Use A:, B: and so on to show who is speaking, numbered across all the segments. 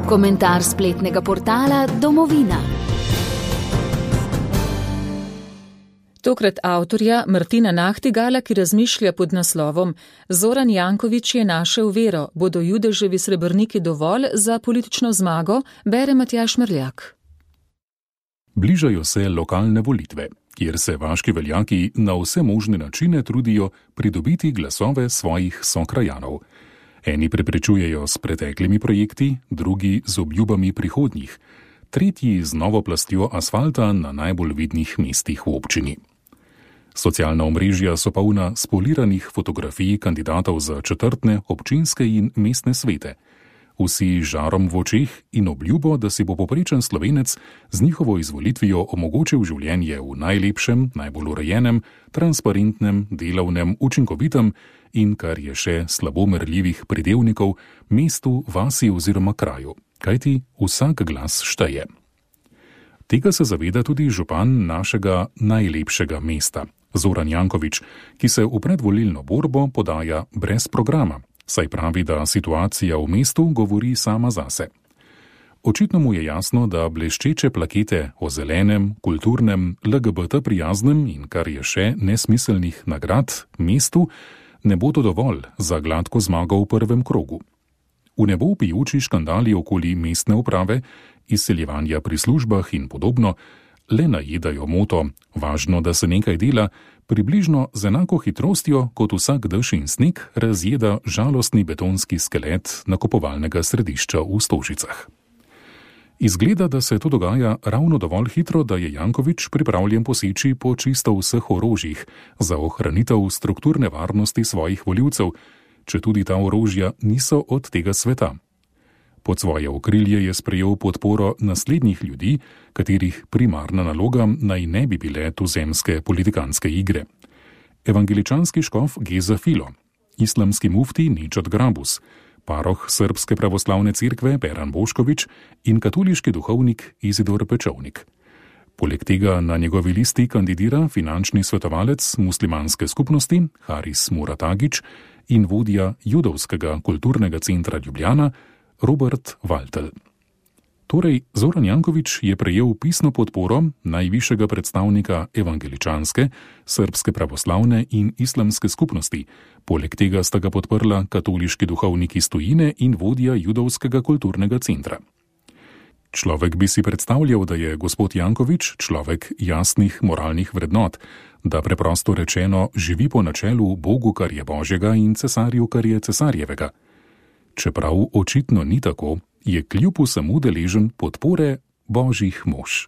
A: Komentar spletnega portala Domovina.
B: Tokrat avtorja Martina Nahtigala, ki razmišlja pod naslovom Zoran Janković je našel vero, bodo Judeževi srebrniki dovolj za politično zmago, bere Matjaž Mrljak.
C: Bližajo se lokalne volitve, kjer se vaški veljaki na vse možne načine trudijo pridobiti glasove svojih sokrajanov. Eni preprečujejo s preteklimi projekti, drugi z obljubami prihodnjih, tretji z novo plastjo asfalta na najbolj vidnih mestih v občini. Socialna omrežja so polna spoliranih fotografij kandidatov za četrtne, občinske in mestne svete. Vsi žarom v očeh in obljubo, da si bo povprečen Slovenec z njihovo izvolitvijo omogočil življenje v najlepšem, najbolj urejenem, transparentnem, delavnem, učinkovitem in, kar je še slabo merljivih pridevnikov, mestu, vasi oziroma kraju, kajti vsak glas šteje. Tega se zaveda tudi župan našega najlepšega mesta, Zoran Janković, ki se v predvolilno borbo podaja brez programa, saj pravi, da situacija v mestu govori sama zase. Očitno mu je jasno, da bleščeče plakete o zelenem, kulturnem, LGBT prijaznem in kar je še nesmiselnih nagrad mestu ne bodo dovolj za gladko zmago v prvem krogu. V nebo vpijoči škandali okoli mestne uprave, izseljevanja pri službah in podobno le najedajo moto, važno, da se nekaj dela, približno z enako hitrostjo, kot vsak dež in sneg razjeda žalostni betonski skelet nakupovalnega središča v Stožicah. Izgleda, da se to dogaja ravno dovolj hitro, da je Janković pripravljen poseči po čisto vseh orožjih za ohranitev strukturne varnosti svojih volivcev, četudi ta orožja niso od tega sveta. Pod svoje okrilje je sprejel podporo naslednjih ljudi, katerih primarna naloga naj ne bi bile tuzemske politikanske igre. Evangeličanski škof Geza Filo, islamski mufti Ničat Grabus, paroh Srpske pravoslavne cerkve Beran Bošković in katoliški duhovnik Izidor Pečovnik. Poleg tega na njegovi listi kandidira finančni svetovalec muslimanske skupnosti Haris Muratagić in vodja Judovskega kulturnega centra Ljubljana Robert Valtel. Torej, Zoran Janković je prejel pisno podporo najvišjega predstavnika evangeličanske, srpske pravoslavne in islamske skupnosti. Poleg tega sta ga podprla katoliški duhovniki iz tujine in vodja Judovskega kulturnega centra. Človek bi si predstavljal, da je gospod Janković človek jasnih moralnih vrednot, da preprosto rečeno živi po načelu Bogu, kar je Božjega in cesarju, kar je cesarjevega. Čeprav očitno ni tako, je kljub vsemu deležen podpore božjih mož.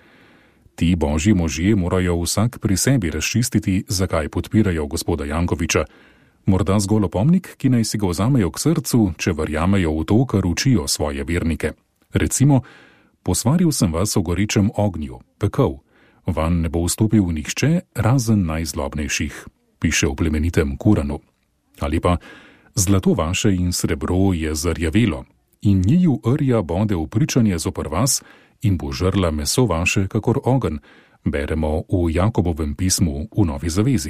C: Ti božji možje morajo vsak pri sebi razčistiti, zakaj podpirajo gospoda Jankovića. Morda zgolj opomnik, ki naj si ga vzamejo k srcu, če verjamejo v to, kar učijo svoje vernike. Recimo, posvaril sem vas o gorečem ognju, pekel, vanj ne bo vstopil nihče razen najzlobnejših, piše v plemenitem Kuranu. Ali pa, zlato vaše in srebro je zarjavelo, in njiju rja bode v pričanje zoper vas in bo žrla meso vaše kakor ogenj, beremo v Jakobovem pismu v Novi zavezi.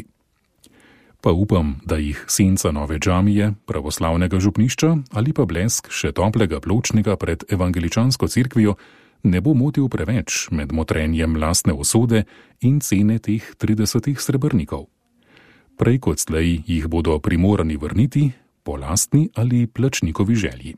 C: Pa upam, da jih senca nove džamije, pravoslavnega župnišča ali pa blesk še toplega pločnika pred evangeličansko cerkvijo ne bo motil preveč med motrenjem lastne usode in cene teh 30 srebrnikov. Prej kot slej jih bodo primorani vrniti po lastni ali plačnikovi želji.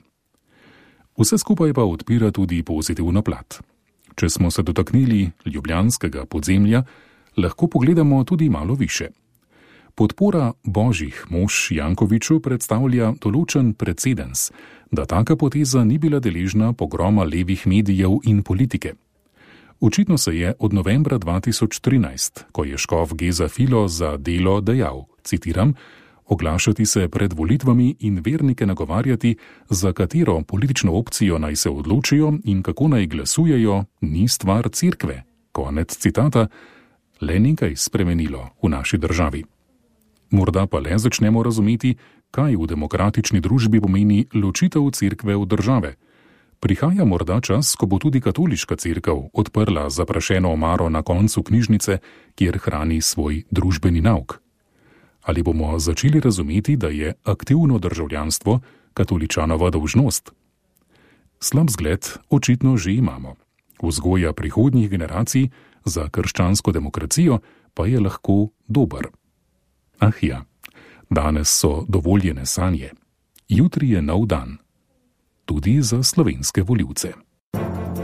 C: Vse skupaj pa odpira tudi pozitivno plat. Če smo se dotaknili ljubljanskega podzemlja, lahko pogledamo tudi malo više. Podpora božjih mož Jankoviću predstavlja določen precedens, da taka poteza ni bila deležna pogroma levih medijev in politike. Očitno se je od novembra 2013, ko je škof Geza Filo za Delo dejal, citiram, oglašati se pred volitvami in vernike nagovarjati, za katero politično opcijo naj se odločijo in kako naj glasujejo, ni stvar cerkve. Konec citata, le nekaj spremenilo v naši državi. Morda pa le začnemo razumeti, kaj v demokratični družbi pomeni ločitev cerkve od države. Prihaja morda čas, ko bo tudi katoliška cerkev odprla zaprašeno omaro na koncu knjižnice, kjer hrani svoj družbeni nauk. Ali bomo začeli razumeti, da je aktivno državljanstvo katoličanova dolžnost? Slab zgled očitno že imamo. Vzgoja prihodnjih generacij za krščansko demokracijo pa je lahko dober. Ah ja, danes so dovoljene sanje. Jutri je nov dan. Tudi za slovenske volivce.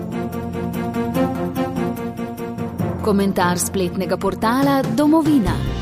A: Komentar spletnega portala Domovina.